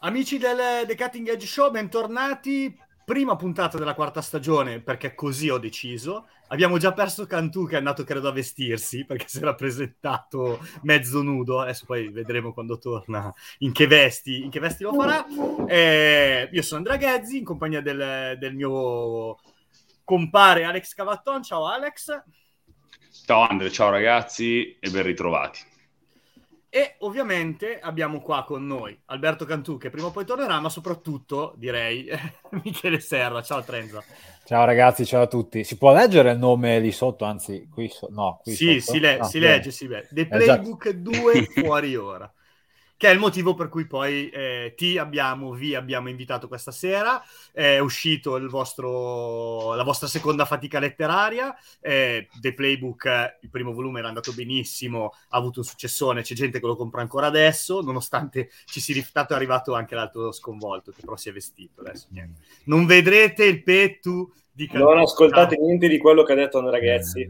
Amici del The Cutting Edge Show, bentornati. Prima puntata della quarta stagione, perché così ho deciso. Abbiamo già perso Cantù, che è andato credo a vestirsi, perché si era presentato mezzo nudo. Adesso poi vedremo quando torna in che vesti lo farà. Io sono Andrea Ghezzi, in compagnia del mio compare Alex Cavatton. Ciao Alex. Ciao Andre, ciao ragazzi e ben ritrovati. E ovviamente abbiamo qua con noi Alberto Cantù, che prima o poi tornerà, ma soprattutto, direi, Michele Serra. Ciao Trenza. Ciao ragazzi, ciao a tutti. Si può leggere il nome lì sotto? Anzi, qui Sì, sotto? No, si bene. legge, si vede. The Già. Playbook 2 fuori ora. Che è il motivo per cui poi vi abbiamo invitato questa sera. È uscito la vostra seconda fatica letteraria. The Playbook, il primo volume era andato benissimo, ha avuto un successone, c'è gente che lo compra ancora adesso, nonostante ci sia arrivato anche l'altro sconvolto, che però si è vestito adesso. Niente. Non vedrete il petto di Cantù. Non ascoltate niente di quello che ha detto Andrea Ghezzi.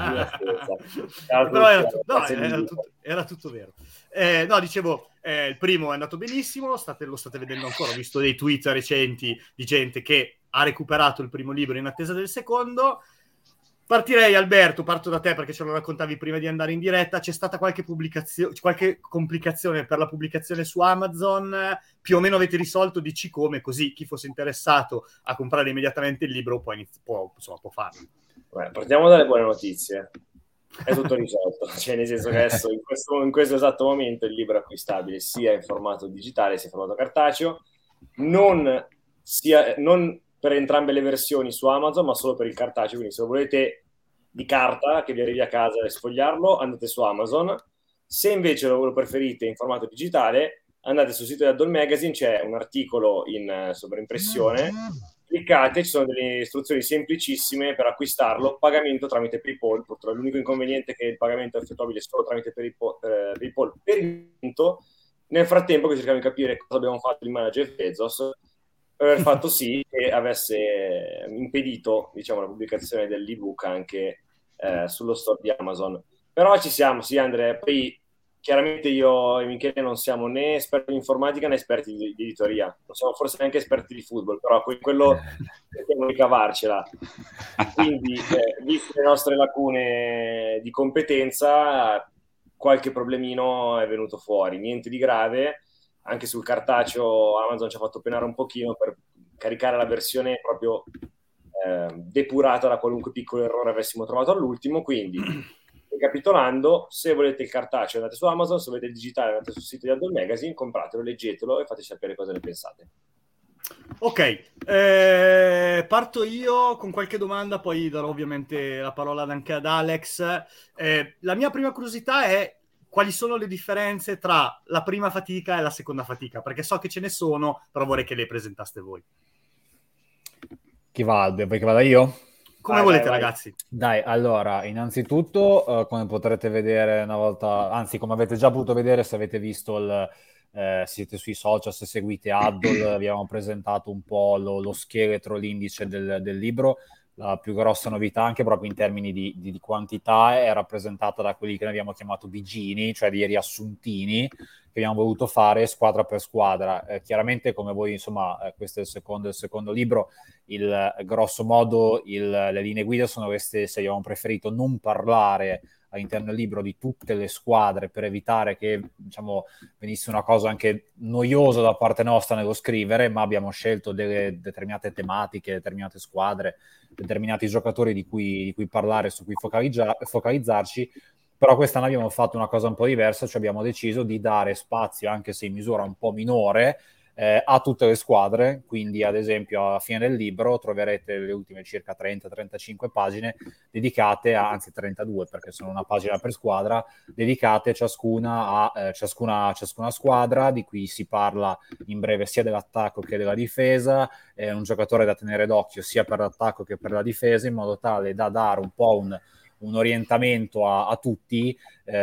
Però era tutto vero. No, dicevo, il primo è andato benissimo, lo state vedendo ancora. Ho visto dei tweet recenti di gente che ha recuperato il primo libro in attesa del secondo. Partirei, Alberto, parto da te perché ce lo raccontavi prima di andare in diretta. C'è stata qualche complicazione per la pubblicazione su Amazon? Più o meno avete risolto? Dici come, così chi fosse interessato a comprare immediatamente il libro può farlo. Beh, partiamo dalle buone notizie. È tutto risolto, cioè nel senso che adesso in questo esatto momento il libro è acquistabile sia in formato digitale sia in formato cartaceo, non per entrambe le versioni su Amazon, ma solo per il cartaceo. Quindi se lo volete di carta che vi arrivi a casa e sfogliarlo, andate su Amazon. Se invece lo preferite in formato digitale, andate sul sito di Addon Magazine, c'è un articolo in sovraimpressione, cliccate, ci sono delle istruzioni semplicissime per acquistarlo, pagamento tramite PayPal. Purtroppo l'unico inconveniente è che il pagamento è effettuabile solo tramite PayPal per il momento. Nel frattempo che cerchiamo di capire cosa abbiamo fatto il manager Bezos per aver fatto sì che avesse impedito, diciamo, la pubblicazione dell'ebook anche sullo store di Amazon. Però ci siamo, sì Andrea, poi chiaramente io e Michele non siamo né esperti di informatica né esperti di editoria, non siamo forse neanche esperti di football, però quello cerchiamo di cavarcela. Quindi, viste le nostre lacune di competenza, qualche problemino è venuto fuori, niente di grave. Anche sul cartaceo Amazon ci ha fatto penare un pochino per caricare la versione proprio depurata da qualunque piccolo errore avessimo trovato all'ultimo. Quindi, ricapitolando, se volete il cartaceo andate su Amazon, se volete il digitale andate sul sito di Addon Magazine, compratelo, leggetelo e fateci sapere cosa ne pensate. Ok, parto io con qualche domanda, poi darò ovviamente la parola anche ad Alex. La mia prima curiosità è quali sono le differenze tra la prima fatica e la seconda fatica, perché so che ce ne sono, però vorrei che le presentaste voi. Chi va? Vuoi che vada io? Come volete, ragazzi. Dai, allora, innanzitutto, come potrete vedere una volta, anzi, come avete già potuto vedere se avete visto se siete sui social, se seguite Addol, abbiamo presentato un po' lo scheletro, l'indice del libro. La più grossa novità, anche proprio in termini di quantità, è rappresentata da quelli che noi abbiamo chiamato bigini, cioè dei riassuntini che abbiamo voluto fare squadra per squadra. Chiaramente, come voi, insomma, questo è il secondo libro, grosso modo le linee guida sono queste. Se abbiamo preferito non parlare all'interno del libro di tutte le squadre per evitare che, diciamo, venisse una cosa anche noiosa da parte nostra nello scrivere, ma abbiamo scelto delle determinate tematiche, determinate squadre, determinati giocatori di cui parlare, su cui focalizzarci. Però quest'anno abbiamo fatto una cosa un po' diversa, cioè abbiamo deciso di dare spazio, anche se in misura un po' minore, a tutte le squadre. Quindi ad esempio alla fine del libro troverete le ultime circa 30-35 pagine dedicate anzi 32, perché sono una pagina per squadra, dedicate ciascuna a ciascuna squadra, di cui si parla in breve sia dell'attacco che della difesa, un giocatore da tenere d'occhio sia per l'attacco che per la difesa, in modo tale da dare un po' un orientamento a tutti,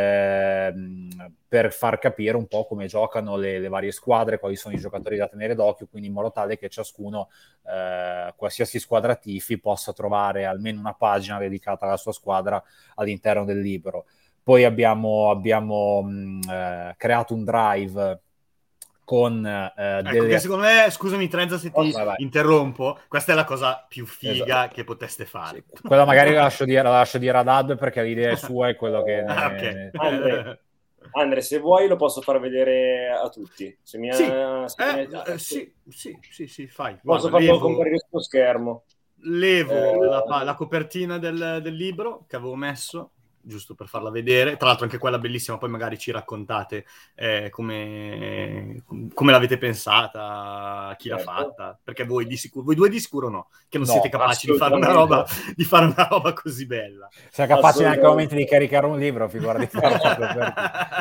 per far capire un po' come giocano le varie squadre, quali sono i giocatori da tenere d'occhio, quindi in modo tale che ciascuno, qualsiasi squadra tifi, possa trovare almeno una pagina dedicata alla sua squadra all'interno del libro. Poi abbiamo creato un drive con ecco che secondo me, scusami Trenza se ti interrompo, questa è la cosa più figa che poteste fare. Sì, quella magari la lascio dire ad Ad, perché l'idea è sua e quello che okay. Andre, se vuoi lo posso far vedere a tutti. Sì, fai. Posso farlo comparire sullo schermo. Levo la copertina del libro che avevo messo, giusto per farla vedere. Tra l'altro anche quella bellissima, poi magari ci raccontate come l'avete pensata, chi l'ha fatta, perché voi due di sicuro no, che non siete capaci di fare una roba così bella. Siamo capaci anche a momenti di caricare un libro, figura di farlo.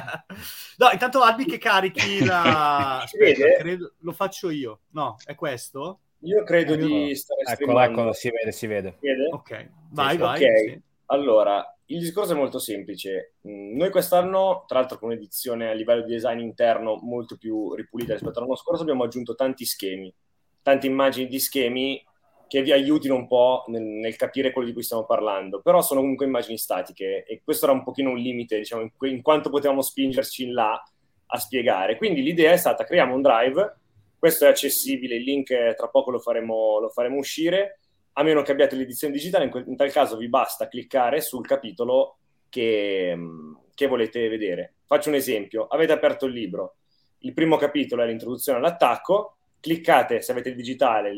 No, intanto Albi che carichi la... Aspetta, credo... lo faccio io. No, è questo? Io credo di stare streamando. Eccolo, si vede. Ok, vai. Ok, sì. Allora, il discorso è molto semplice. Noi quest'anno, tra l'altro con un'edizione a livello di design interno molto più ripulita rispetto all'anno scorso, abbiamo aggiunto tanti schemi, tante immagini di schemi che vi aiutino un po' nel capire quello di cui stiamo parlando, però sono comunque immagini statiche e questo era un pochino un limite, diciamo, in quanto potevamo spingerci in là a spiegare. Quindi l'idea è stata: creiamo un drive, questo è accessibile, il link tra poco lo faremo uscire, a meno che abbiate l'edizione digitale, in tal caso vi basta cliccare sul capitolo che volete vedere. Faccio un esempio: avete aperto il libro, il primo capitolo è l'introduzione all'attacco, cliccate, se avete il digitale,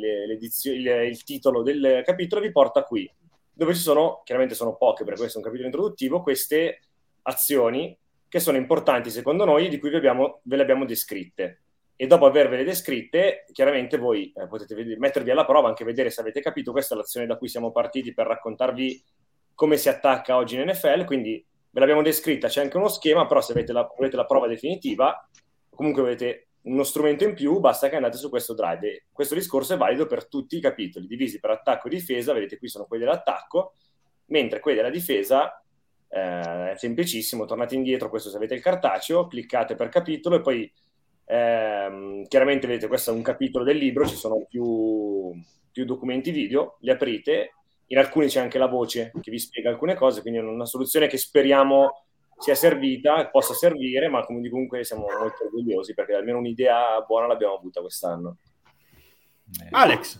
il titolo del capitolo vi porta qui, dove ci sono, chiaramente sono poche perché questo è un capitolo introduttivo, queste azioni che sono importanti secondo noi, di cui ve le abbiamo descritte. E dopo avervele descritte, chiaramente voi potete mettervi alla prova, anche vedere se avete capito. Questa è l'azione da cui siamo partiti per raccontarvi come si attacca oggi in NFL, quindi ve l'abbiamo descritta, c'è anche uno schema, però se volete la prova definitiva, comunque avete uno strumento in più, basta che andate su questo drive. E questo discorso è valido per tutti i capitoli, divisi per attacco e difesa. Vedete qui sono quelli dell'attacco, mentre quelli della difesa è semplicissimo, tornate indietro, questo se avete il cartaceo, cliccate per capitolo e poi chiaramente vedete questo è un capitolo del libro, ci sono più documenti video, li aprite, in alcuni c'è anche la voce che vi spiega alcune cose, quindi è una soluzione che speriamo sia servita, possa servire, ma comunque siamo molto orgogliosi perché almeno un'idea buona l'abbiamo avuta quest'anno. Alex.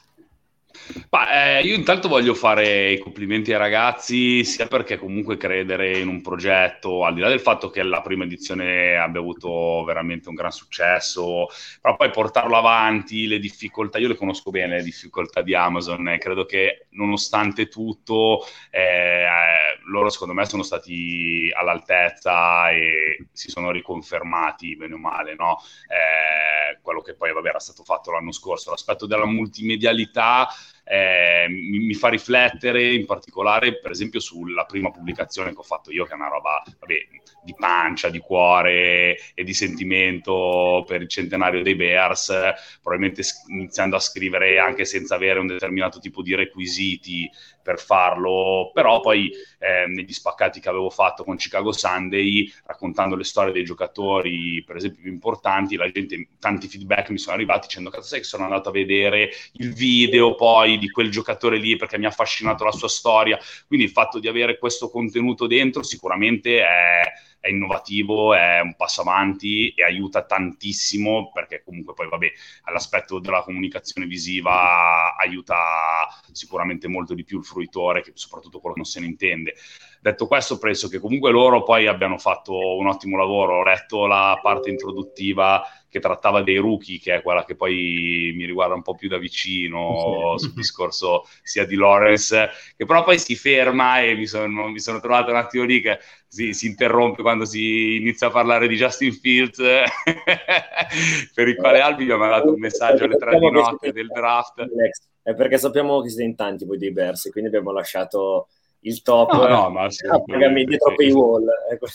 Io intanto voglio fare i complimenti ai ragazzi, sia perché comunque credere in un progetto, al di là del fatto che la prima edizione abbia avuto veramente un gran successo, però poi portarlo avanti, le difficoltà, io le conosco bene, le difficoltà di Amazon, e credo che nonostante tutto loro secondo me sono stati all'altezza e si sono riconfermati bene o male, no? Quello che poi era stato fatto l'anno scorso, l'aspetto della multimedialità mi fa riflettere in particolare per esempio sulla prima pubblicazione che ho fatto io, che è una roba di pancia, di cuore e di sentimento per il centenario dei Bears, probabilmente iniziando a scrivere anche senza avere un determinato tipo di requisiti per farlo, però poi negli spaccati che avevo fatto con Chicago Sunday, raccontando le storie dei giocatori per esempio più importanti, la gente, tanti feedback mi sono arrivati dicendo: cazzo, sai che sono andato a vedere il video poi di quel giocatore lì perché mi ha affascinato la sua storia. Quindi il fatto di avere questo contenuto dentro sicuramente è innovativo, è un passo avanti e aiuta tantissimo, perché comunque poi all'aspetto della comunicazione visiva aiuta sicuramente molto di più il fruitore, che soprattutto quello che non se ne intende. Detto questo, penso che comunque loro poi abbiano fatto un ottimo lavoro. Ho letto la parte introduttiva che trattava dei rookie, che è quella che poi mi riguarda un po' più da vicino, sul discorso sia di Lawrence, che però poi si ferma e mi sono trovato un attimo lì che si interrompe quando si inizia a parlare di Justin Fields, per il quale Albi mi ha mandato un messaggio alle 3 di notte del draft. È perché sappiamo che siete in tanti voi dei Bears, quindi abbiamo lasciato il top ma dietro paywall.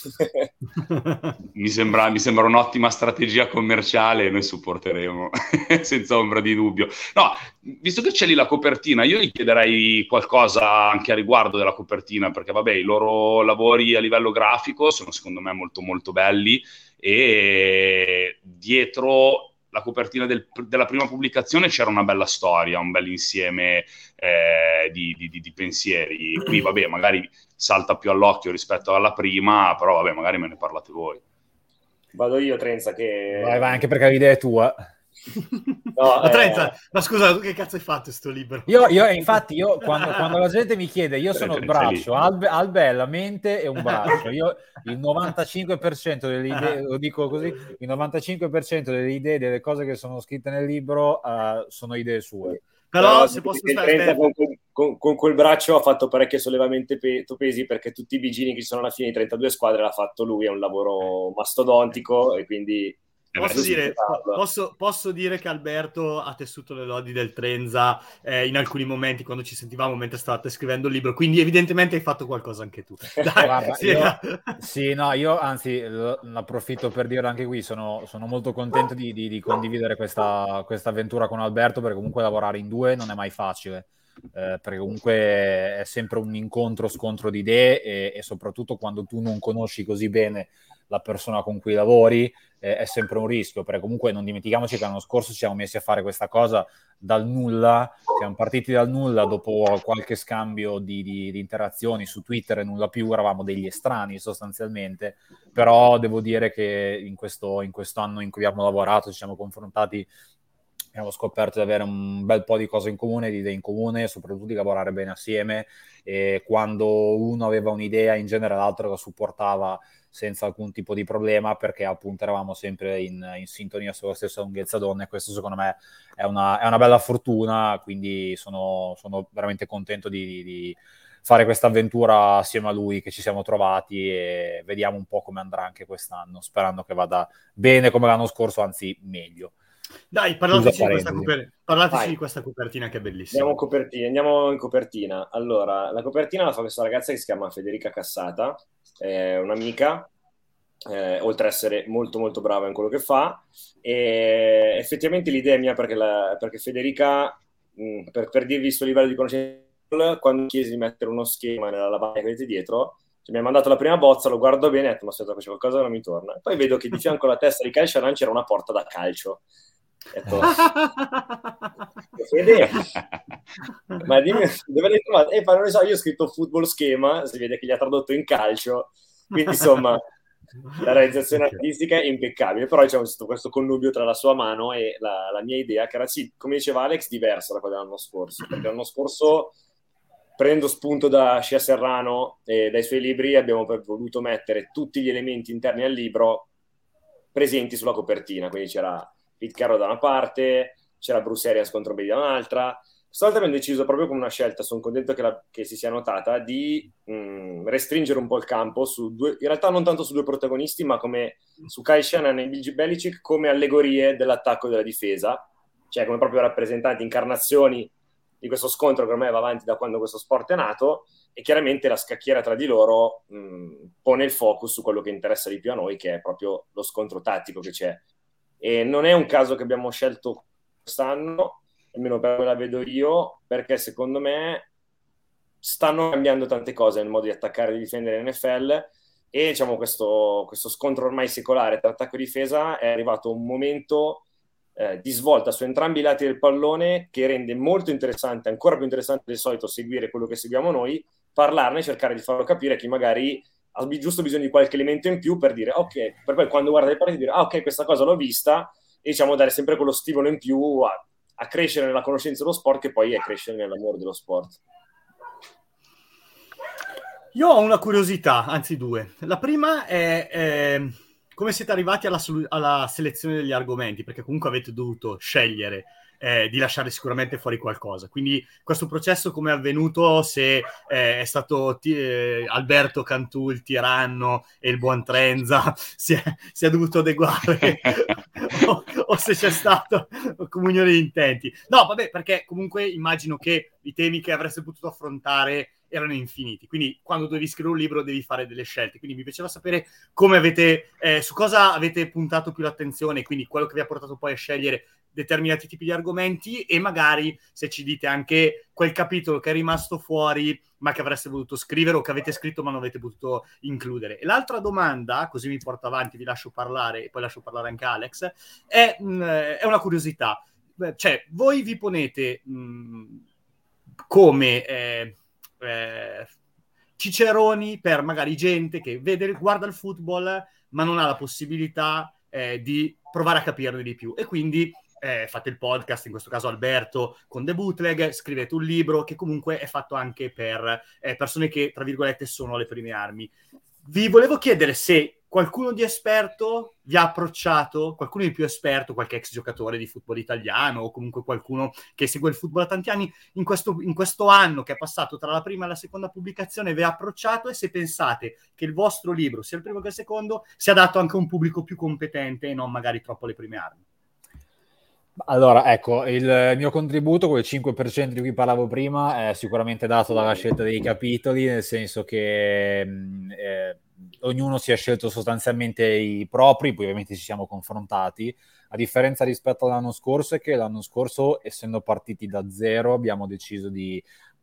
Mi sembra un'ottima strategia commerciale e noi supporteremo senza ombra di dubbio. No, visto che c'è lì la copertina, io gli chiederei qualcosa anche a riguardo della copertina, perché i loro lavori a livello grafico sono secondo me molto molto belli, e dietro la copertina della prima pubblicazione c'era una bella storia, un bel insieme di pensieri. Qui magari salta più all'occhio rispetto alla prima, però magari me ne parlate voi. Vado io, Trenza, che... Vai, anche perché l'idea è tua. No, ma Trenza, ma scusa, tu che cazzo hai fatto sto libro? Infatti, quando la gente mi chiede, io sono il braccio, Albe è la mente e un braccio. Io il 95% delle idee, lo dico così, il 95% delle idee, delle cose che sono scritte nel libro sono idee sue. Però se posso stare con quel braccio ha fatto parecchie sollevamenti pesi, perché tutti i bigini che ci sono alla fine di 32 squadre l'ha fatto lui, è un lavoro mastodontico e quindi... Posso dire che Alberto ha tessuto le lodi del Trenza in alcuni momenti quando ci sentivamo mentre stavate scrivendo il libro, quindi evidentemente hai fatto qualcosa anche tu. Dai, guarda, io anzi ne approfitto per dire anche qui, sono molto contento di condividere questa avventura con Alberto, perché comunque lavorare in due non è mai facile. Perché comunque è sempre un scontro di idee e soprattutto quando tu non conosci così bene la persona con cui lavori è sempre un rischio, perché comunque non dimentichiamoci che l'anno scorso ci siamo messi a fare questa cosa dal nulla, siamo partiti dal nulla dopo qualche scambio di interazioni su Twitter e nulla più, eravamo degli estranei sostanzialmente, però devo dire che in questo anno in cui abbiamo lavorato ci siamo confrontati, abbiamo scoperto di avere un bel po' di cose in comune, di idee in comune, e soprattutto di lavorare bene assieme, e quando uno aveva un'idea in genere l'altro la supportava senza alcun tipo di problema, perché appunto eravamo sempre in sintonia sulla stessa lunghezza d'onda, e questo secondo me è una bella fortuna, quindi sono veramente contento di fare questa avventura assieme a lui, che ci siamo trovati, e vediamo un po' come andrà anche quest'anno, sperando che vada bene come l'anno scorso, anzi meglio. Dai, parlateci di questa copertina che è bellissima. Andiamo in copertina. Allora, la copertina la fa questa ragazza che si chiama Federica Cassata, è un'amica, oltre ad essere molto molto brava in quello che fa, e effettivamente l'idea è mia perché Federica, per dirvi il suo livello di conoscenza, quando chiesi di mettere uno schema nella lavagna che avete dietro, mi ha mandato la prima bozza, lo guardo bene e ho detto, ma aspetta, c'è qualcosa che non mi torna. E poi vedo che di fianco alla testa di Kyle Shanahan c'era una porta da calcio. Detto, Fede, ma dimmi dove l'hai trovato? Non lo so, io ho scritto football schema, si vede che gli ha tradotto in calcio, quindi insomma la realizzazione artistica è impeccabile, però c'è questo connubio tra la sua mano e la mia idea, che era, sì, come diceva Alex, diversa da quella dell'anno scorso, perché l'anno scorso, prendo spunto da Shea Serrano e dai suoi libri, abbiamo voluto mettere tutti gli elementi interni al libro presenti sulla copertina, quindi c'era Pete Carroll da una parte, c'era Bruce Arians contro Brady da un'altra. Stavolta abbiamo deciso, proprio con una scelta, sono contento che si sia notata, di restringere un po' il campo su due, in realtà non tanto su due protagonisti, ma come su Kyle Shanahan e Bill Belichick come allegorie dell'attacco e della difesa, cioè come proprio rappresentanti, incarnazioni di questo scontro che ormai va avanti da quando questo sport è nato, e chiaramente la scacchiera tra di loro pone il focus su quello che interessa di più a noi, che è proprio lo scontro tattico che c'è. E non è un caso che abbiamo scelto quest'anno, almeno per come la vedo io, perché secondo me stanno cambiando tante cose nel modo di attaccare e di difendere NFL, e diciamo questo scontro ormai secolare tra attacco e difesa è arrivato un momento di svolta su entrambi i lati del pallone, che rende molto interessante, ancora più interessante del solito, seguire quello che seguiamo noi, parlarne, cercare di farlo capire a chi magari ha giusto bisogno di qualche elemento in più per dire ok, per poi quando guarda le partite dire ok, questa cosa l'ho vista, e diciamo dare sempre quello stimolo in più a crescere nella conoscenza dello sport, che poi è crescere nell'amore dello sport. Io ho una curiosità, anzi due. La prima è come siete arrivati alla selezione degli argomenti, perché comunque avete dovuto scegliere di lasciare sicuramente fuori qualcosa. Quindi questo processo come è avvenuto, se è stato Alberto Cantù, il tiranno, e il buon Trenza si è dovuto adeguare o se c'è stato comunione di intenti. No, vabbè, perché comunque immagino che i temi che avreste potuto affrontare erano infiniti, quindi quando devi scrivere un libro devi fare delle scelte, quindi mi piaceva sapere come avete su cosa avete puntato più l'attenzione, quindi quello che vi ha portato poi a scegliere determinati tipi di argomenti, e magari se ci dite anche quel capitolo che è rimasto fuori ma che avreste voluto scrivere o che avete scritto ma non avete potuto includere. E l'altra domanda, così mi porto avanti, vi lascio parlare e poi lascio parlare anche Alex, è una curiosità, cioè voi vi ponete come ciceroni per magari gente che guarda il football ma non ha la possibilità di provare a capirne di più, e quindi fate il podcast, in questo caso Alberto con The Bootleg, scrivete un libro che comunque è fatto anche per persone che, tra virgolette, sono alle prime armi. Vi volevo chiedere se qualcuno di esperto vi ha approcciato, qualcuno di più esperto, qualche ex giocatore di football italiano o comunque qualcuno che segue il football da tanti anni, in questo anno che è passato tra la prima e la seconda pubblicazione, vi ha approcciato, e se pensate che il vostro libro, sia il primo che il secondo, sia adatto anche a un pubblico più competente e non magari troppo alle prime armi. Allora, ecco, il mio contributo, quel 5% di cui parlavo prima, è sicuramente dato dalla scelta dei capitoli, nel senso che ognuno si è scelto sostanzialmente i propri, poi ovviamente ci siamo confrontati. A differenza rispetto all'anno scorso è che l'anno scorso, essendo partiti da zero, abbiamo deciso di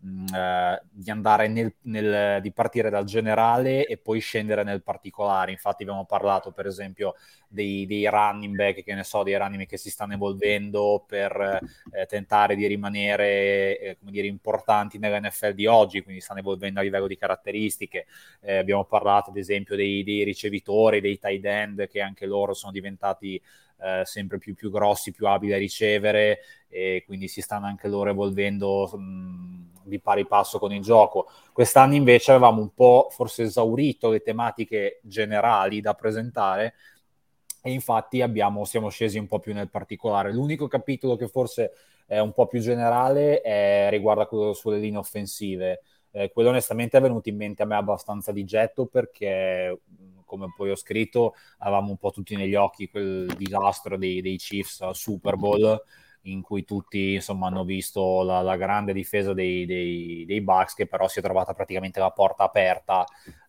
andare di partire dal generale e poi scendere nel particolare. Infatti abbiamo parlato per esempio dei running back, che ne so, dei running back che si stanno evolvendo per tentare di rimanere come dire, importanti nell'NFL di oggi, quindi stanno evolvendo a livello di caratteristiche. Abbiamo parlato ad esempio dei ricevitori, dei tight end, che anche loro sono diventati sempre più grossi, più abili a ricevere, e quindi si stanno anche loro evolvendo di pari passo con il gioco. Quest'anno invece avevamo un po' forse esaurito le tematiche generali da presentare, e infatti siamo scesi un po' più nel particolare. L'unico capitolo che forse è un po' più generale riguarda quello sulle linee offensive. Quello onestamente è venuto in mente a me abbastanza di getto, perché come poi ho scritto avevamo un po' tutti negli occhi quel disastro dei Chiefs al Super Bowl, in cui tutti insomma hanno visto la grande difesa dei Bucks, che però si è trovata praticamente la porta aperta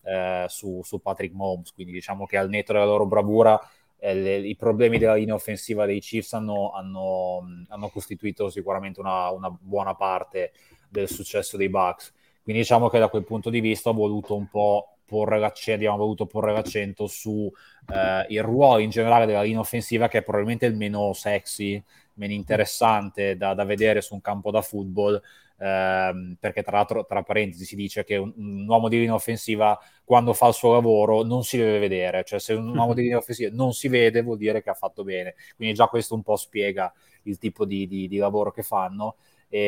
su Patrick Mahomes. Quindi diciamo che al netto della loro bravura i problemi della linea offensiva dei Chiefs hanno costituito sicuramente una buona parte del successo dei Bucks. Quindi diciamo che da quel punto di vista ho voluto un po' abbiamo voluto porre l'accento su il ruolo in generale della linea offensiva, che è probabilmente il meno sexy, meno interessante da vedere su un campo da football, perché tra l'altro, tra parentesi, si dice che un uomo di linea offensiva, quando fa il suo lavoro, non si deve vedere. Cioè, se un uomo di linea offensiva non si vede, vuol dire che ha fatto bene. Quindi già questo un po' spiega il tipo di lavoro che fanno.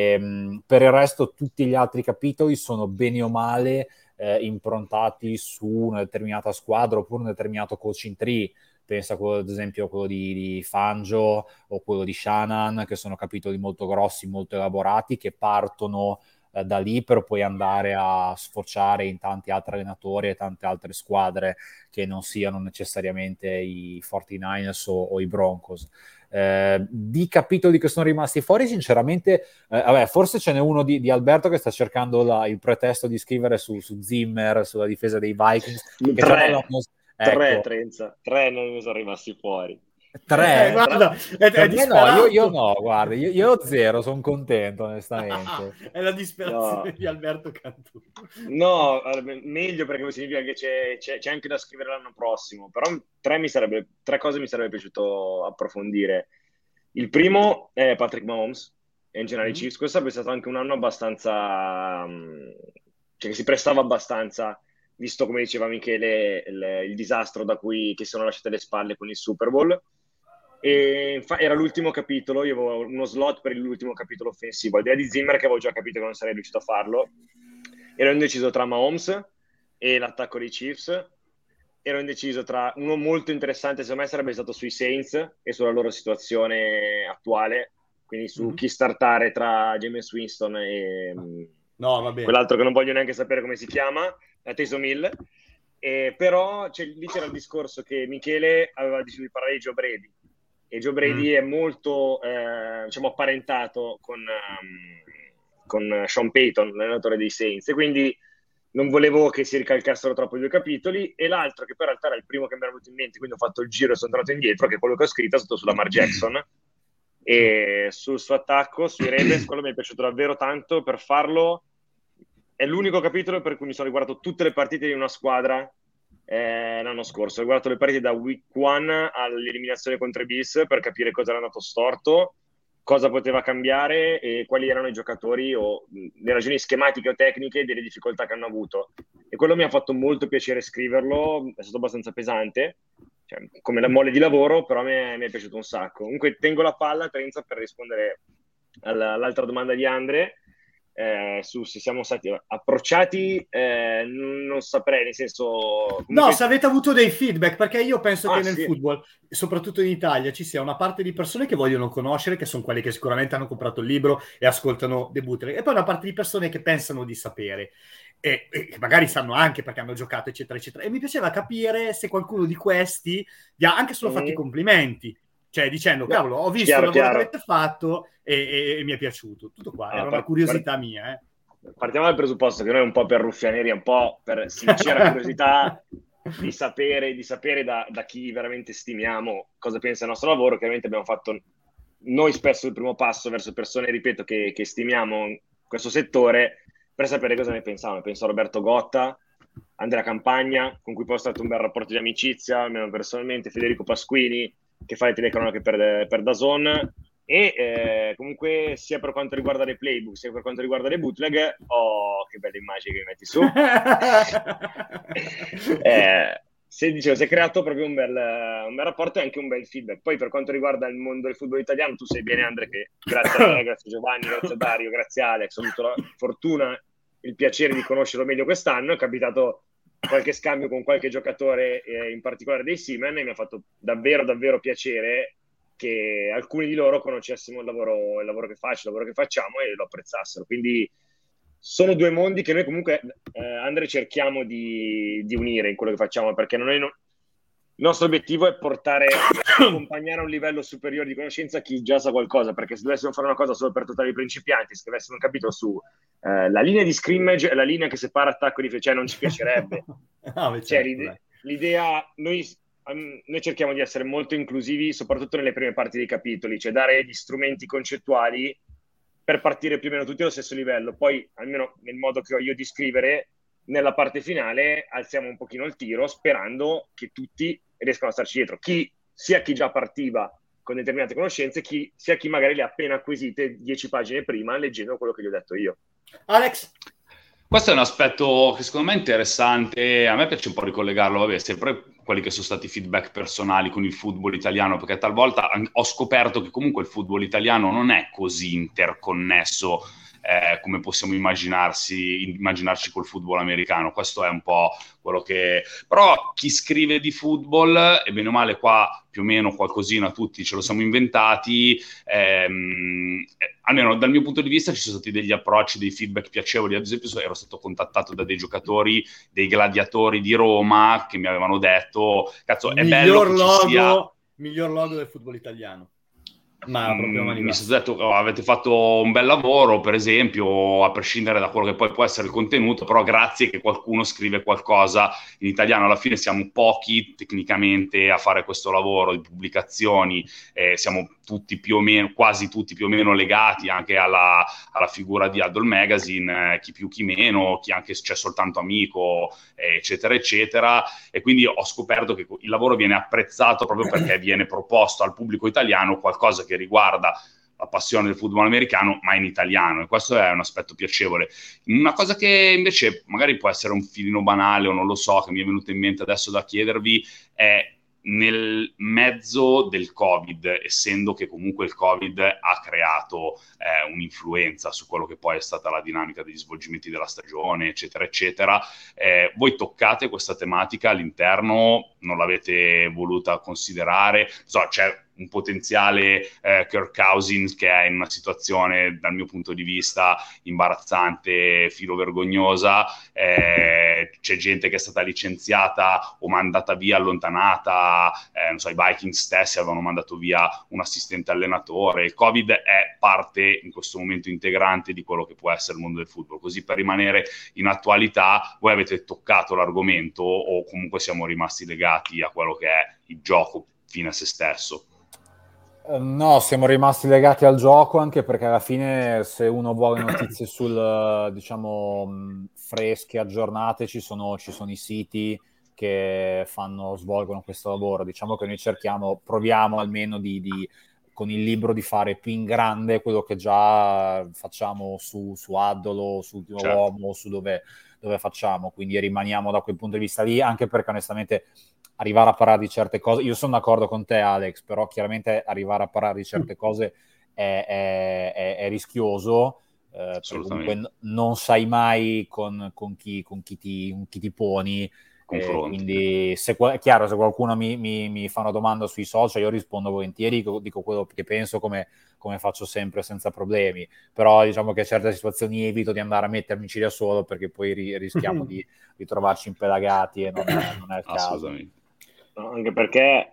Per il resto tutti gli altri capitoli sono bene o male improntati su una determinata squadra oppure un determinato coaching tree. Pensa ad esempio a quello di Fangio o quello di Shanahan, che sono capitoli molto grossi, molto elaborati, che partono da lì per poi andare a sfociare in tanti altri allenatori e tante altre squadre che non siano necessariamente i 49ers o i Broncos. Di capitoli che sono rimasti fuori, sinceramente, forse ce n'è uno di Alberto che sta cercando il pretesto di scrivere su Zimmer, sulla difesa dei Vikings. Tre, Trenza, tre non mi sono rimasti fuori. Tre? Guarda, Per me no, io disperato. no, guarda, io ho zero, sono contento onestamente. È la disperazione No. di Alberto Cantù. No, meglio, perché significa che c'è anche da scrivere l'anno prossimo, però tre cose mi sarebbe piaciuto approfondire. Il primo è Patrick Mahomes e in generale i Chiefs. Questo sarebbe stato anche un anno abbastanza, cioè che si prestava abbastanza, visto, come diceva Michele, il disastro che si sono lasciate alle spalle con il Super Bowl. E era l'ultimo capitolo, io avevo uno slot per l'ultimo capitolo offensivo, l'idea di Zimmer, che avevo già capito che non sarei riuscito a farlo. Ero indeciso tra Mahomes e l'attacco dei Chiefs, ero indeciso tra uno molto interessante, secondo me sarebbe stato sui Saints e sulla loro situazione attuale, quindi su chi startare tra Jameis Winston e quell'altro che non voglio neanche sapere come si chiama, Taysom Hill. Però lì c'era il discorso che Michele aveva deciso di parlare di Joe Brady, e Joe Brady è molto apparentato con Sean Payton, l'allenatore dei Saints, e quindi non volevo che si ricalcassero troppo i due capitoli. E l'altro, che poi in realtà era il primo che mi era venuto in mente, quindi ho fatto il giro e sono tornato indietro, che è quello che ho scritto, è stato sulla Lamar Jackson e sul suo attacco sui Ravens. Quello mi è piaciuto davvero tanto. Per farlo è l'unico capitolo per cui mi sono riguardato tutte le partite di una squadra l'anno scorso. Ho guardato le partite da week 1 all'eliminazione contro i Bills per capire cosa era andato storto, cosa poteva cambiare e quali erano i giocatori o le ragioni schematiche o tecniche delle difficoltà che hanno avuto. E quello mi ha fatto molto piacere scriverlo, è stato abbastanza pesante, cioè, come la mole di lavoro, però mi è piaciuto un sacco. Comunque tengo la palla, Trenza, per rispondere all'altra domanda di Andre, su se siamo stati approcciati, non saprei, nel senso... Comunque... No, se avete avuto dei feedback, perché io penso che nel sì. football, soprattutto in Italia, ci sia una parte di persone che vogliono conoscere, che sono quelli che sicuramente hanno comprato il libro e ascoltano The Bootleg, e poi una parte di persone che pensano di sapere, e che magari sanno anche perché hanno giocato, eccetera, eccetera. E mi piaceva capire se qualcuno di questi vi ha anche solo fatto i complimenti, cioè dicendo, cavolo, ho visto il lavoro che avete fatto e mi è piaciuto. Tutto qua, era una curiosità mia, Partiamo dal presupposto che noi un po' per ruffianeria, un po' per sincera curiosità di sapere da chi veramente stimiamo cosa pensa del nostro lavoro. Chiaramente abbiamo fatto noi spesso il primo passo verso persone, ripeto, che stimiamo in questo settore, per sapere cosa ne pensavano. Penso a Roberto Gotta, Andrea Campagna, con cui poi è stato un bel rapporto di amicizia, almeno personalmente, Federico Pasquini, che fa le telecronache per DAZN, e comunque sia per quanto riguarda le playbook sia per quanto riguarda le bootleg, che belle immagini che metti su. Si è creato proprio un bel rapporto e anche un bel feedback. Poi per quanto riguarda il mondo del football italiano, tu sai bene, Andre, che grazie a te, grazie a Giovanni, grazie a Dario, grazie a Alex, ho avuto la fortuna, il piacere di conoscerlo meglio quest'anno. È capitato qualche scambio con qualche giocatore, in particolare dei Seamen, e mi ha fatto davvero davvero piacere che alcuni di loro conoscessimo il lavoro che faccio, il lavoro che facciamo, e lo apprezzassero. Quindi sono due mondi che noi comunque, Andre, cerchiamo di unire in quello che facciamo, perché il nostro obiettivo è accompagnare a un livello superiore di conoscenza chi già sa qualcosa, perché se dovessimo fare una cosa solo per totali principianti, se avessimo un capitolo su la linea di scrimmage e la linea che separa attacco e difesa, cioè non ci piacerebbe. L'idea, noi cerchiamo di essere molto inclusivi, soprattutto nelle prime parti dei capitoli, cioè dare gli strumenti concettuali per partire più o meno tutti allo stesso livello. Poi, almeno nel modo che ho io di scrivere, nella parte finale alziamo un pochino il tiro, sperando che tutti riescano a starci dietro. Sia chi già partiva con determinate conoscenze, sia chi magari le ha appena acquisite 10 pagine prima, leggendo quello che gli ho detto io. Alex? Questo è un aspetto che secondo me è interessante, a me piace un po' ricollegarlo, vabbè, sempre quelli che sono stati feedback personali con il football italiano, perché talvolta ho scoperto che comunque il football italiano non è così interconnesso come possiamo immaginarci col football americano. Questo è un po' quello che... Però chi scrive di football, e bene o male qua più o meno qualcosina tutti ce lo siamo inventati, almeno dal mio punto di vista ci sono stati degli approcci, dei feedback piacevoli. Ad esempio ero stato contattato da dei giocatori, dei gladiatori di Roma, che mi avevano detto, cazzo, è bello che ci sia... Miglior logo del football italiano. Ma proprio mi è stato detto, avete fatto un bel lavoro, per esempio, a prescindere da quello che poi può essere il contenuto, però grazie che qualcuno scrive qualcosa in italiano. Alla fine siamo pochi tecnicamente a fare questo lavoro di pubblicazioni, siamo tutti più o meno, quasi tutti più o meno legati anche alla figura di Adol Magazine, chi più chi meno, chi anche c'è soltanto amico, eccetera eccetera, e quindi ho scoperto che il lavoro viene apprezzato proprio perché viene proposto al pubblico italiano qualcosa che riguarda la passione del football americano, ma in italiano, e questo è un aspetto piacevole. Una cosa che invece magari può essere un filino banale, o non lo so, che mi è venuto in mente adesso da chiedervi, è nel mezzo del Covid, essendo che comunque il Covid ha creato un'influenza su quello che poi è stata la dinamica degli svolgimenti della stagione, eccetera, eccetera. Voi toccate questa tematica all'interno? Non l'avete voluta considerare? C'è un potenziale Kirk Cousins che è in una situazione, dal mio punto di vista, imbarazzante, filo vergognosa, c'è gente che è stata licenziata o mandata via, allontanata, non so, i Vikings stessi avevano mandato via un assistente allenatore. Il Covid è parte in questo momento integrante di quello che può essere il mondo del football. Così, per rimanere in attualità, voi avete toccato l'argomento o comunque siamo rimasti legati a quello che è il gioco fine a se stesso? No, siamo rimasti legati al gioco, anche perché alla fine, se uno vuole notizie fresche, aggiornate, ci sono i siti che svolgono questo lavoro. Diciamo che noi proviamo almeno di con il libro di fare più in grande quello che già facciamo su Addolo, su Ultimo Uomo, su dove facciamo, quindi rimaniamo da quel punto di vista lì, anche perché onestamente arrivare a parlare di certe cose, io sono d'accordo con te Alex, però chiaramente arrivare a parlare di certe cose è rischioso, perché comunque non sai mai con chi ti poni, quindi è chiaro, se qualcuno mi fa una domanda sui social io rispondo volentieri, dico quello che penso come faccio sempre senza problemi, però diciamo che in certe situazioni evito di andare a mettermici da solo perché poi rischiamo di trovarci impelagati e non è il caso. Assolutamente. No, anche perché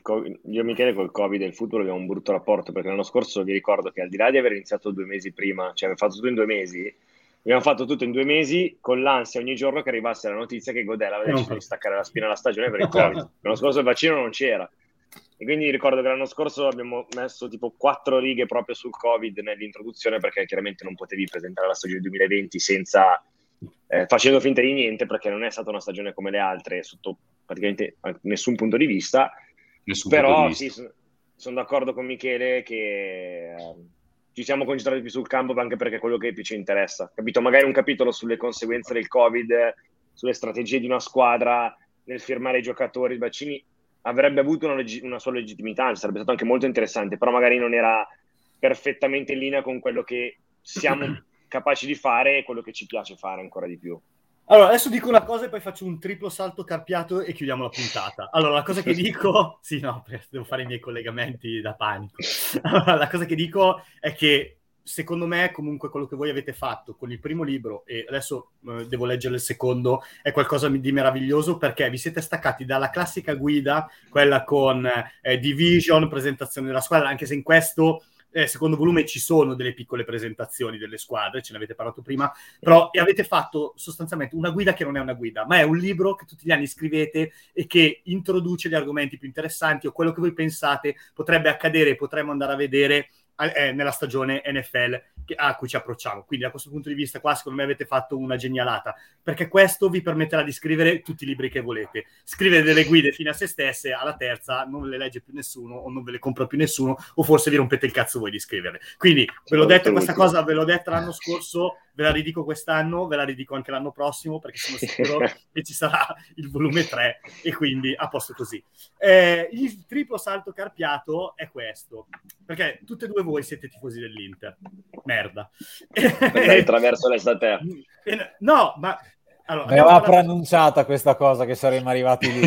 io e Michele col Covid e il futuro abbiamo un brutto rapporto, perché l'anno scorso vi ricordo che al di là di aver iniziato 2 mesi prima, cioè abbiamo fatto tutto in 2 mesi, abbiamo fatto tutto in 2 mesi con l'ansia ogni giorno che arrivasse la notizia che Godel aveva deciso di staccare la spina alla stagione per il Covid. L'anno scorso il vaccino non c'era. E quindi ricordo che l'anno scorso abbiamo messo tipo 4 righe proprio sul Covid nell'introduzione, perché chiaramente non potevi presentare la stagione 2020 senza facendo finta di niente, perché non è stata una stagione come le altre sotto praticamente nessun punto di vista. Però sì, sono d'accordo con Michele che ci siamo concentrati più sul campo, anche perché è quello che più ci interessa, capito? Magari un capitolo sulle conseguenze del Covid, sulle strategie di una squadra nel firmare i giocatori, i vaccini, avrebbe avuto una sua legittimità, sarebbe stato anche molto interessante, però magari non era perfettamente in linea con quello che siamo capaci di fare e quello che ci piace fare ancora di più. Allora, adesso dico una cosa e poi faccio un triplo salto carpiato e chiudiamo la puntata. Allora, la cosa che dico... Sì, no, devo fare i miei collegamenti da panico. Allora, la cosa che dico è che, secondo me, comunque quello che voi avete fatto con il primo libro, e adesso devo leggere il secondo, è qualcosa di meraviglioso, perché vi siete staccati dalla classica guida, quella con division, presentazione della squadra, anche se in questo... secondo volume ci sono delle piccole presentazioni delle squadre, ce ne avete parlato prima, però avete fatto sostanzialmente una guida che non è una guida, ma è un libro che tutti gli anni scrivete e che introduce gli argomenti più interessanti o quello che voi pensate potrebbe accadere e potremmo andare a vedere nella stagione NFL a cui ci approcciamo. Quindi da questo punto di vista qua secondo me avete fatto una genialata, perché questo vi permetterà di scrivere tutti i libri che volete, scrivere delle guide fino a se stesse, alla terza non le legge più nessuno o non ve le compra più nessuno, o forse vi rompete il cazzo voi di scriverle. Quindi ve l'ho detto questa cosa, ve l'ho detta l'anno scorso, ve la ridico quest'anno, ve la ridico anche l'anno prossimo, perché sono sicuro che ci sarà il volume 3 e quindi a posto così. Il triplo salto carpiato è questo, perché tutte e due voi siete tifosi dell'Inter. Merda. Attraverso l'estate. No, ma... Allora, mi aveva preannunciata questa cosa che saremmo arrivati lì.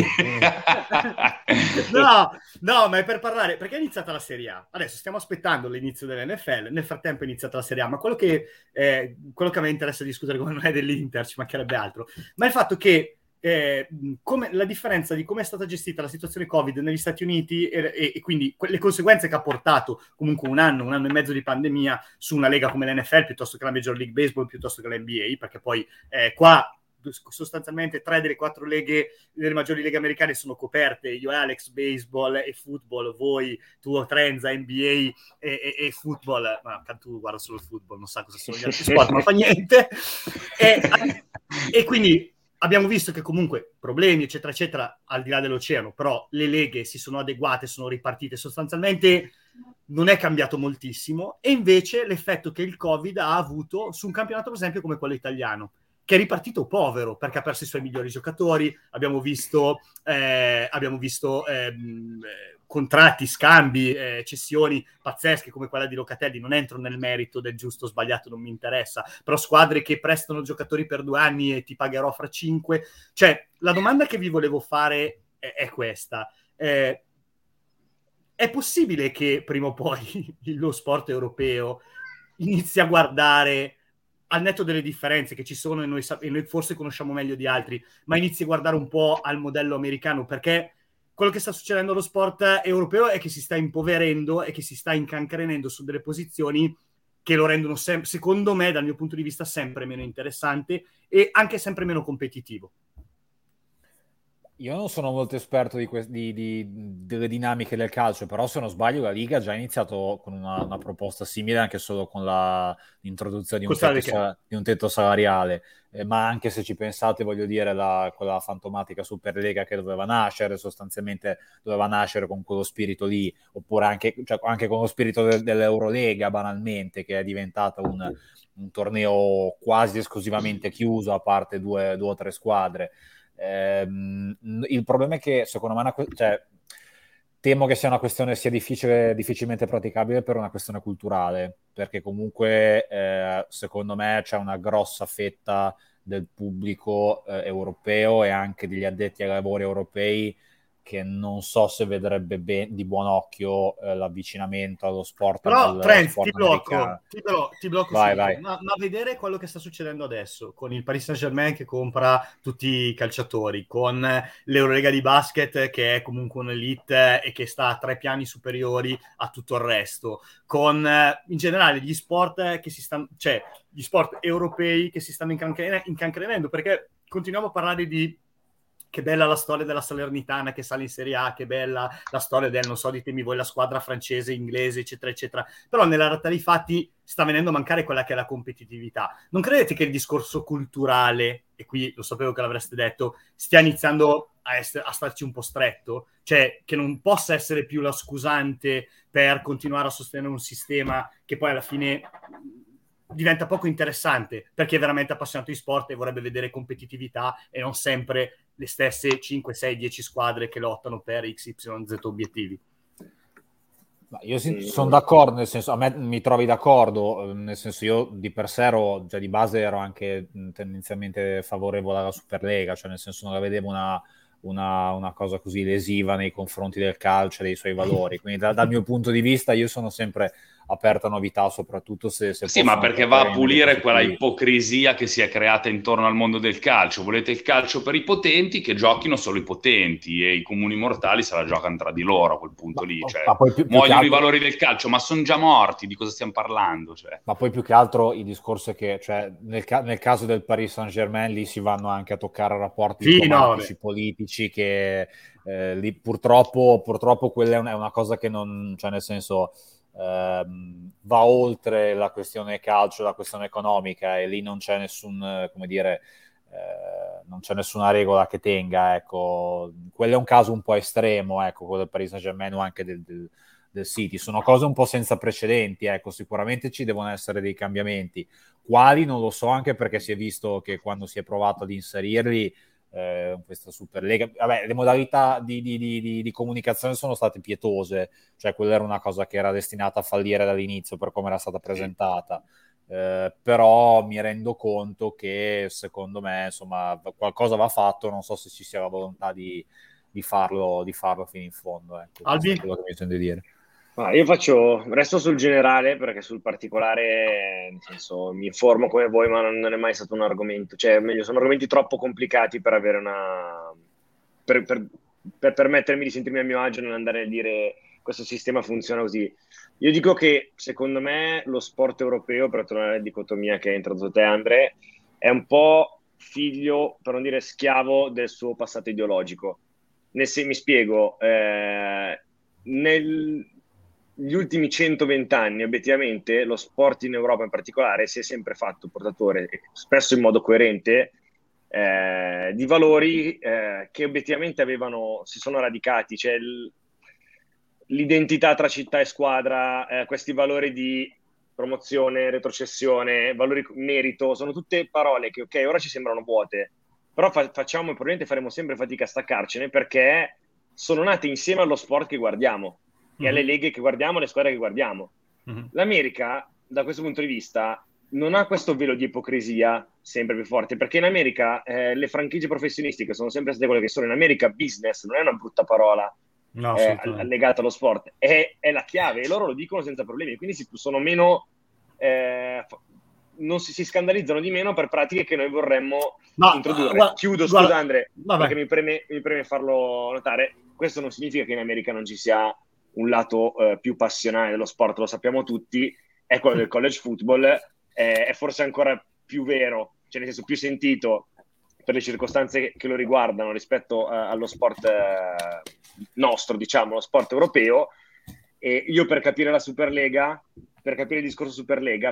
no, ma è per parlare, perché è iniziata la Serie A. Adesso stiamo aspettando l'inizio dell'NFL, nel frattempo è iniziata la Serie A, ma quello che a me interessa discutere come non è dell'Inter, ci mancherebbe altro, ma il fatto che come la differenza di come è stata gestita la situazione Covid negli Stati Uniti e quindi le conseguenze che ha portato comunque un anno e mezzo di pandemia su una lega come l'NFL piuttosto che la Major League Baseball, piuttosto che la NBA, perché poi qua sostanzialmente 3 delle 4 leghe delle maggiori leghe americane sono coperte, io e Alex baseball e football, voi, tu Trenza NBA e football, ma tu guarda solo il football, non sa cosa sono gli altri sport, ma fa niente e quindi abbiamo visto che comunque problemi eccetera eccetera al di là dell'oceano, però le leghe si sono adeguate, sono ripartite, sostanzialmente non è cambiato moltissimo, e invece l'effetto che il Covid ha avuto su un campionato per esempio come quello italiano, che è ripartito povero perché ha perso i suoi migliori giocatori, abbiamo visto contratti, scambi, cessioni pazzesche come quella di Locatelli. Non entro nel merito del giusto o sbagliato, non mi interessa, però squadre che prestano giocatori per 2 anni e ti pagherò fra 5. Cioè, la domanda che vi volevo fare è questa. È possibile che prima o poi lo sport europeo inizi a guardare, al netto delle differenze che ci sono e noi forse conosciamo meglio di altri, ma inizi a guardare un po' al modello americano, perché quello che sta succedendo allo sport europeo è che si sta impoverendo e che si sta incancrenendo su delle posizioni che lo rendono, secondo me, dal mio punto di vista, sempre meno interessante e anche sempre meno competitivo. Io non sono molto esperto delle dinamiche del calcio, però se non sbaglio la Liga ha già iniziato con una proposta simile, anche solo con l'introduzione di un tetto salariale. Ma anche se ci pensate, voglio dire, quella fantomatica Superlega che doveva nascere, sostanzialmente doveva nascere con quello spirito lì, oppure anche con lo spirito dell'Eurolega, banalmente, che è diventata un torneo quasi esclusivamente chiuso, a parte due o tre squadre. Il problema è che secondo me temo che sia una questione sia difficilmente praticabile per una questione culturale, perché comunque secondo me c'è una grossa fetta del pubblico europeo e anche degli addetti ai lavori europei che non so se vedrebbe di buon occhio l'avvicinamento allo sport, però Trent, ti americano. blocco Vai. Ma vedere quello che sta succedendo adesso con il Paris Saint-Germain che compra tutti i calciatori, con l'Eurolega di basket che è comunque un'elite e che sta a 3 piani superiori a tutto il resto, con in generale gli sport che gli sport europei che si stanno incancrenendo, perché continuiamo a parlare di che bella la storia della Salernitana che sale in Serie A, che bella la storia del, non so, ditemi voi, la squadra francese, inglese, eccetera, eccetera. Però nella realtà dei fatti sta venendo a mancare quella che è la competitività. Non credete che il discorso culturale, e qui lo sapevo che l'avreste detto, stia iniziando a starci un po' stretto? Cioè, che non possa essere più la scusante per continuare a sostenere un sistema che poi alla fine diventa poco interessante per chi è veramente appassionato di sport e vorrebbe vedere competitività e non sempre le stesse 5, 6, 10 squadre che lottano per XYZ obiettivi. Ma io sono d'accordo, nel senso, a me mi trovi d'accordo, nel senso io di per sé già di base ero anche tendenzialmente favorevole alla Superlega, cioè nel senso non la vedevo una cosa così lesiva nei confronti del calcio e dei suoi valori, quindi dal mio punto di vista io sono sempre aperto a novità, soprattutto se sì, ma perché va a pulire quella ipocrisia che si è creata intorno al mondo del calcio. Volete il calcio per i potenti, che giochino solo i potenti, e i comuni mortali se la giocano tra di loro a quel punto lì, cioè, muoiono i valori del calcio, ma sono già morti, di cosa stiamo parlando? Cioè. Ma poi più che altro il discorso è che, cioè, nel caso del Paris Saint-Germain lì si vanno anche a toccare rapporti diplomatici, politici, che lì purtroppo quella è una cosa che non, cioè nel senso va oltre la questione calcio, la questione economica, e lì non c'è nessun, come dire, non c'è nessuna regola che tenga, ecco. Quello è un caso un po' estremo, ecco, quello del Paris Saint-Germain o anche del City, sono cose un po' senza precedenti, ecco, sicuramente ci devono essere dei cambiamenti, quali non lo so, anche perché si è visto che quando si è provato ad inserirli questa Superlega, vabbè, le modalità di comunicazione sono state pietose, cioè quella era una cosa che era destinata a fallire dall'inizio per come era stata presentata, però mi rendo conto che secondo me insomma qualcosa va fatto, non so se ci sia la volontà di farlo fino in fondo, ecco. Albi? È quello che mi sento di dire. Io resto sul generale, perché sul particolare, nel senso, mi informo come voi, ma non è mai stato un argomento, cioè meglio, sono argomenti troppo complicati per avere per permettermi di sentirmi a mio agio e non andare a dire questo sistema funziona così. Io dico che secondo me lo sport europeo, per tornare alla dicotomia che hai introdotto te, Andre, è un po' figlio, per non dire schiavo, del suo passato ideologico. Mi spiego, negli ultimi 120 anni, obiettivamente, lo sport in Europa in particolare si è sempre fatto portatore, spesso in modo coerente, di valori che obiettivamente si sono radicati, cioè l'identità tra città e squadra, questi valori di promozione, retrocessione, valori merito, sono tutte parole che ok, ora ci sembrano vuote, però facciamo e probabilmente faremo sempre fatica a staccarcene, perché sono nate insieme allo sport che guardiamo, e alle leghe che guardiamo, alle squadre che guardiamo. L'America, da questo punto di vista, non ha questo velo di ipocrisia sempre più forte, perché in America le franchigie professionistiche sono sempre state quelle che sono. In America business non è una brutta parola legata allo sport, è la chiave, e loro lo dicono senza problemi, quindi sono meno non si scandalizzano di meno per pratiche che noi vorremmo introdurre. Chiudo, scusa Andre, perché mi preme farlo notare, questo non significa che in America non ci sia un lato più passionale dello sport, lo sappiamo tutti, è quello del college football, è forse ancora più vero, cioè nel senso più sentito, per le circostanze che lo riguardano rispetto allo sport nostro, diciamo, lo sport europeo. E io per capire la Superlega, per capire il discorso Superlega,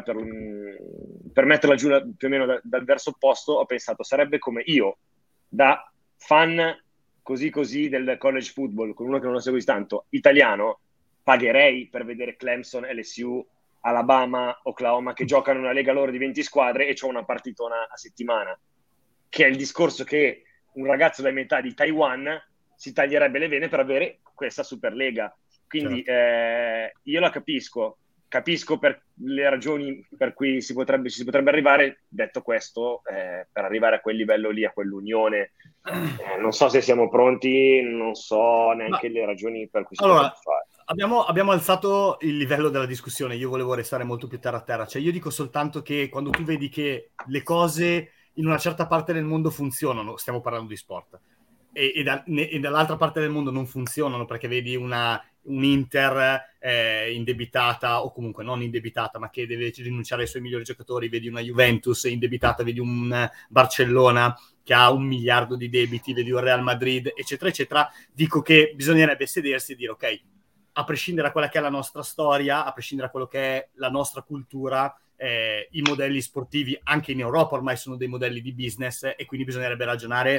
per metterla giù più o meno dal verso opposto, ho pensato sarebbe come io, da fan così del college football, con uno che non lo segui tanto, italiano, pagherei per vedere Clemson, LSU, Alabama, Oklahoma, che giocano una lega loro di 20 squadre e c'ho una partitona a settimana, che è il discorso che un ragazzo dai metà di Taiwan si taglierebbe le vene per avere questa Superlega. Quindi io la capisco per le ragioni per cui ci si potrebbe arrivare. Detto questo, per arrivare a quel livello lì, a quell'unione, non so se siamo pronti, non so neanche le ragioni per cui si potrebbe fare. Abbiamo alzato il livello della discussione, io volevo restare molto più terra a terra, cioè io dico soltanto che quando tu vedi che le cose in una certa parte del mondo funzionano, stiamo parlando di sport, e dall'altra parte del mondo non funzionano perché vedi un Inter indebitata, o comunque non indebitata, ma che deve rinunciare ai suoi migliori giocatori, vedi una Juventus indebitata, vedi un Barcellona che ha 1 miliardo di debiti, vedi un Real Madrid, eccetera, eccetera, dico che bisognerebbe sedersi e dire ok, a prescindere da quella che è la nostra storia, a prescindere da quello che è la nostra cultura, i modelli sportivi anche in Europa ormai sono dei modelli di business e quindi bisognerebbe ragionare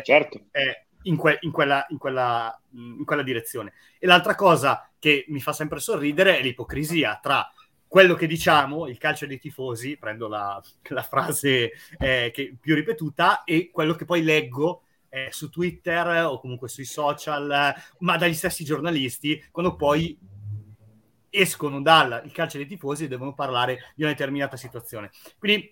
in quella direzione. E l'altra cosa che mi fa sempre sorridere è l'ipocrisia tra quello che diciamo, il calcio dei tifosi, prendo la frase che più ripetuta, e quello che poi leggo su Twitter o comunque sui social, ma dagli stessi giornalisti, quando poi escono dal calcio dei tifosi e devono parlare di una determinata situazione. Quindi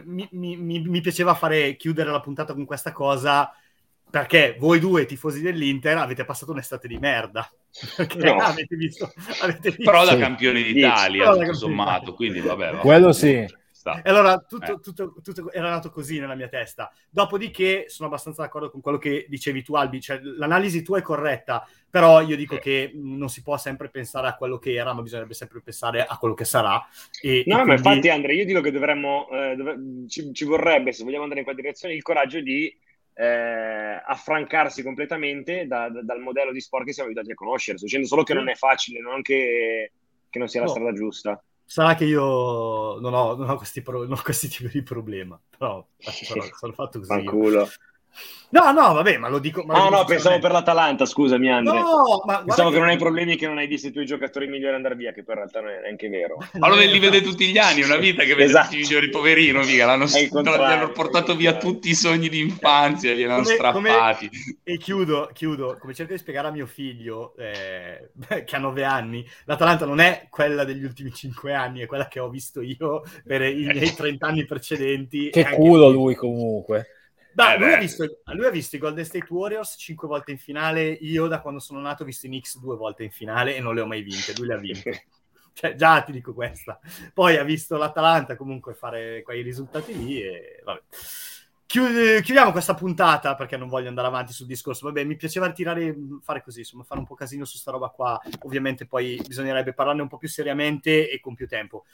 mi piaceva chiudere la puntata con questa cosa, perché voi due tifosi dell'Inter avete passato un'estate di merda, perché avete visto però da campioni d'Italia tutto sommato, quindi vabbè, quello sì. E allora tutto era nato così nella mia testa. Dopodiché sono abbastanza d'accordo con quello che dicevi tu, Albi, cioè l'analisi tua è corretta, però io dico che non si può sempre pensare a quello che era, ma bisognerebbe sempre pensare a quello che sarà. Ma infatti, Andre, io dico che dovremmo ci vorrebbe, se vogliamo andare in quella direzione, il coraggio di affrancarsi completamente dal modello di sport che siamo abituati a conoscere. Sto dicendo solo che non è facile, non che non sia la strada giusta. Sarà che io non ho questi tipi di problema, però sono fatto così. Fanculo. No, vabbè, ma lo dico. No, pensavo per l'Atalanta, scusami, Andre. No, ma pensavo che non hai problemi, che non hai visto i tuoi giocatori migliori andare via, che poi in realtà non è neanche vero. Allora li vede tutti gli anni, una vita che vede tutti i migliori, poverino, mica, gli hanno portato via tutti i sogni di infanzia, li hanno strappati. E chiudo, come cerco di spiegare a mio figlio, che ha 9 anni, l'Atalanta non è quella degli ultimi 5 anni, è quella che ho visto io per i miei 30 anni precedenti. Che culo lui comunque. Lui ha visto i Golden State Warriors 5 volte in finale. Io da quando sono nato ho visto i Knicks 2 volte in finale e non le ho mai vinte. Lui le ha vinte. Cioè, già ti dico questa. Poi ha visto l'Atalanta comunque fare quei risultati lì e vabbè. Chiudiamo questa puntata perché non voglio andare avanti sul discorso. Vabbè, mi piaceva fare così, insomma, fare un po' casino su sta roba qua. Ovviamente poi bisognerebbe parlarne un po' più seriamente e con più tempo.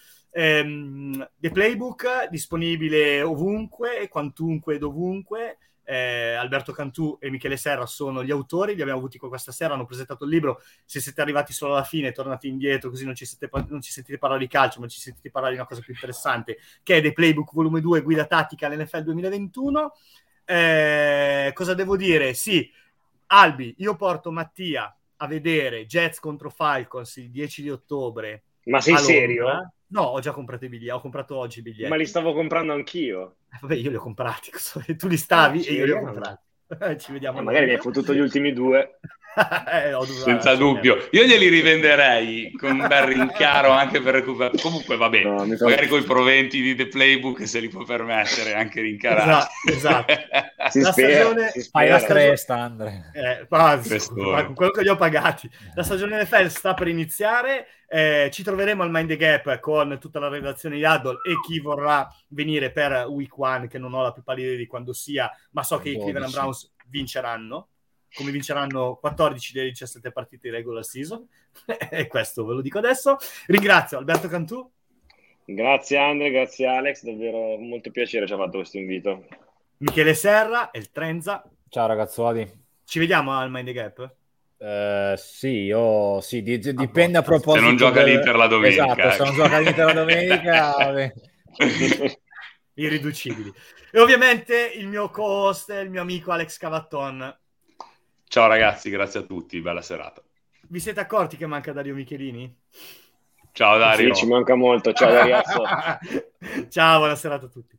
The Playbook disponibile ovunque, quantunque, dovunque. Alberto Cantù e Michele Serra sono gli autori, li abbiamo avuti qua questa sera, hanno presentato il libro. Se siete arrivati solo alla fine, tornate indietro, così non ci sentite parlare di calcio, ma ci sentite parlare di una cosa più interessante, che è The Playbook volume 2, guida tattica all'NFL 2021. Cosa devo dire? Sì, Albi, io porto Mattia a vedere Jets contro Falcons il 10 di ottobre. Ma sei serio? No, ho già comprato i biglietti, ho comprato oggi i biglietti. Ma li stavo comprando anch'io. Vabbè, io li ho comprati, tu li stavi e io li ho comprati. Ci vediamo. Magari mi hai fottuto gli ultimi 2. Senza dubbio. Io glieli rivenderei con un bel rincaro anche per recuperare. Comunque vabbè, magari con i proventi di The Playbook se li può permettere anche rincarati. Esatto. Fai la cresta, Andre. Con quello che li ho pagati. La stagione NFL sta per iniziare. Ci troveremo al Mind the Gap con tutta la redazione di Huddle e chi vorrà venire per Week 1, che non ho la più pallida idea di quando sia, ma so che i Cleveland Browns vinceranno, come vinceranno 14 delle 17 partite di regular season. E questo ve lo dico adesso. Ringrazio Alberto Cantù. Grazie Andre, grazie Alex, davvero molto piacere ci ha fatto questo invito. Michele Serra e il Trenza. Ciao ragazzuoli. Ci vediamo al Mind the Gap? Sì, dipende a proposito. Se non gioca l'Inter la domenica. Esatto, se non gioca l'Inter la domenica. Vabbè. Irriducibili. E ovviamente il mio co-host, il mio amico Alex Cavatton. Ciao ragazzi, grazie a tutti, bella serata. Vi siete accorti che manca Dario Michelini? Ciao Dario. Sì, ci manca molto, ciao Dario. Ciao, buona serata a tutti.